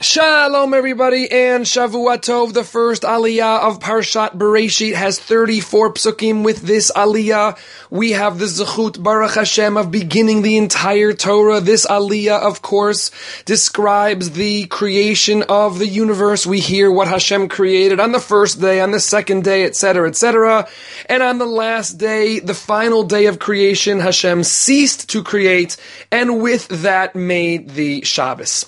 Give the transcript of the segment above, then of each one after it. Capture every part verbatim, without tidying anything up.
Shalom everybody, and Shavua Tov. The first aliyah of Parshat Bereshit has thirty-four psukim. With this aliyah, we have the zechut, Baruch Hashem, of beginning the entire Torah. This aliyah, of course, describes the creation of the universe. We hear what Hashem created on the first day, on the second day, et cetera, et cetera. And on the last day, the final day of creation, Hashem ceased to create, and with that made the Shabbos.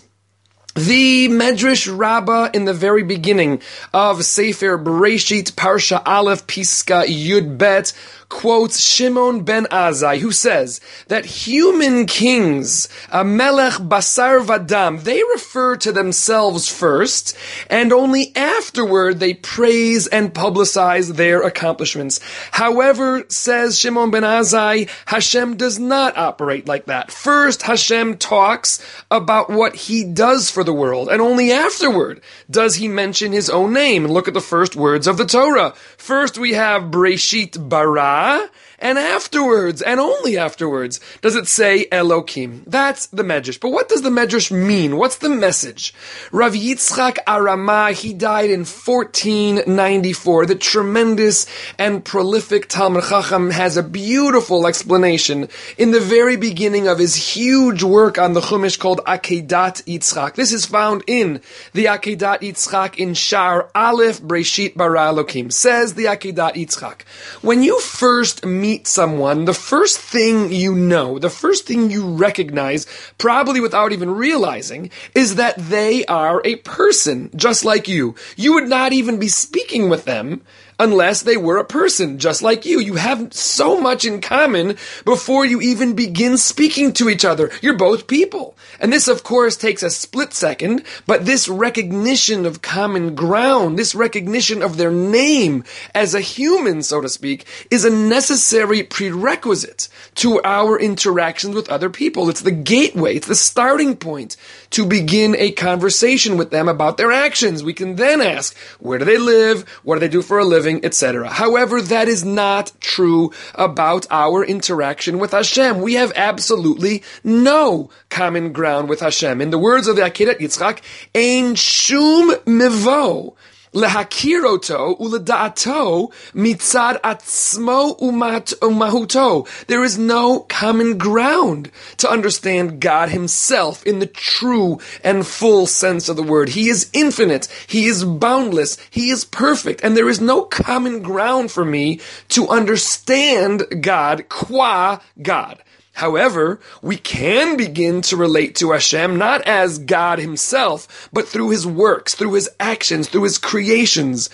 The Medrash Rabbah in the very beginning of Sefer Bereshit, Parsha Aleph, Piska Yud Bet, quotes Shimon ben Azai, who says that human kings, a melech basar vadam, they refer to themselves first, and only afterward they praise and publicize their accomplishments. However, says Shimon ben Azai, Hashem does not operate like that. First, Hashem talks about what he does for the world, and only afterward does he mention his own name. And look at the first words of the Torah. First we have Bereshit bara, and afterwards, and only afterwards, does it say Elokim. That's the Medrash. But what does the Medrash mean? What's the message? Rav Yitzchak Arama, he died in fourteen ninety-four. The tremendous and prolific Talmud Chacham has a beautiful explanation in the very beginning of his huge work on the Chumash called Akedat Yitzchak. This is found in the Akedat Yitzchak in Shar Aleph Bereshit bara Elokim. Says the Akedat Yitzchak, when you first meet someone, the first thing you know, the first thing you recognize, probably without even realizing, is that they are a person just like you. You would not even be speaking with them unless they were a person just like you. You have so much in common before you even begin speaking to each other. You're both people. And this, of course, takes a split second, but this recognition of common ground, this recognition of their name as a human, so to speak, is a necessary prerequisite to our interactions with other people. It's the gateway, it's the starting point to begin a conversation with them about their actions. We can then ask, where do they live? What do they do for a living? Etc. However, that is not true about our interaction with Hashem. We have absolutely no common ground with Hashem. In the words of the Akedat Yitzchak, Ein shum mivo lehakir oto uleda'ato mitzad atzmo umat umahuto. There is no common ground to understand God himself in the true and full sense of the word. He is infinite. He is boundless. He is perfect. And there is no common ground for me to understand God qua God. However, we can begin to relate to Hashem not as God himself, but through his works, through his actions, through his creations.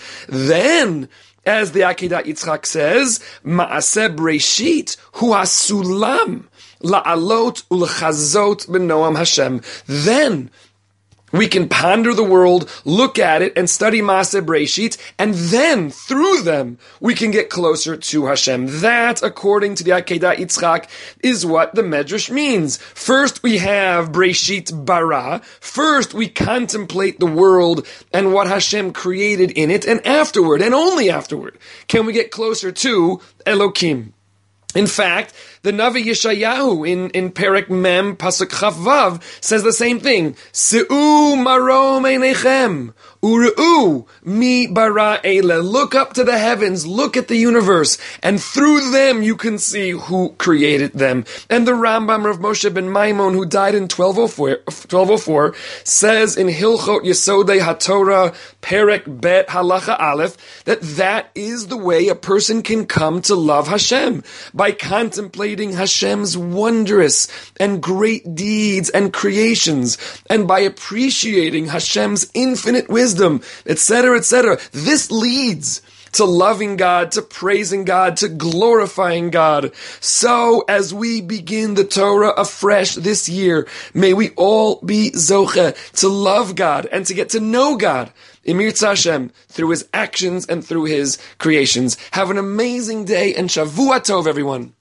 Then, as the Akedat Yitzchak says, Ma'aseh Bereshit hu hasulam la'alot ulchazot b'noam Hashem. Then, we can ponder the world, look at it, and study Maaseh Bereshit, and then, through them, we can get closer to Hashem. That, according to the Akedat Yitzchak, is what the Medrash means. First we have Bereshit bara. First we contemplate the world and what Hashem created in it, and afterward, and only afterward, can we get closer to Elokim. In fact, the Navi Yeshayahu in, in Perek Mem, Pasuk Chaf Vav, says the same thing. Se'u marom einechem, u're'u mi bara eile. Look up to the heavens, look at the universe, and through them you can see who created them. And the Rambam Rav Moshe ben Maimon, who died in twelve oh four, says in Hilchot Yesodei HaTorah, Perek Bet Halacha Aleph, that that is the way a person can come to love Hashem, by contemplating Hashem's wondrous and great deeds and creations, and by appreciating Hashem's infinite wisdom, et cetera, et cetera. This leads to loving God, to praising God, to glorifying God. So, as we begin the Torah afresh this year, may we all be zoche to love God and to get to know God, Emir Hashem, through his actions and through his creations. Have an amazing day and Shavua Tov, everyone.